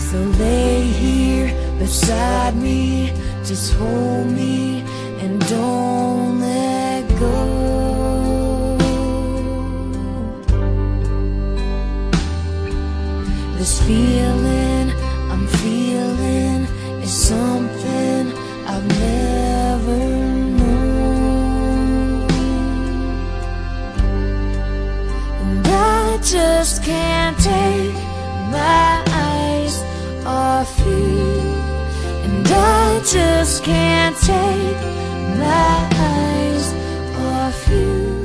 So lay here beside me, just hold me and don't let go. This feeling I'm feeling is something I've never known, and I just can't take my eyes off you, and I just can't take my eyes off you.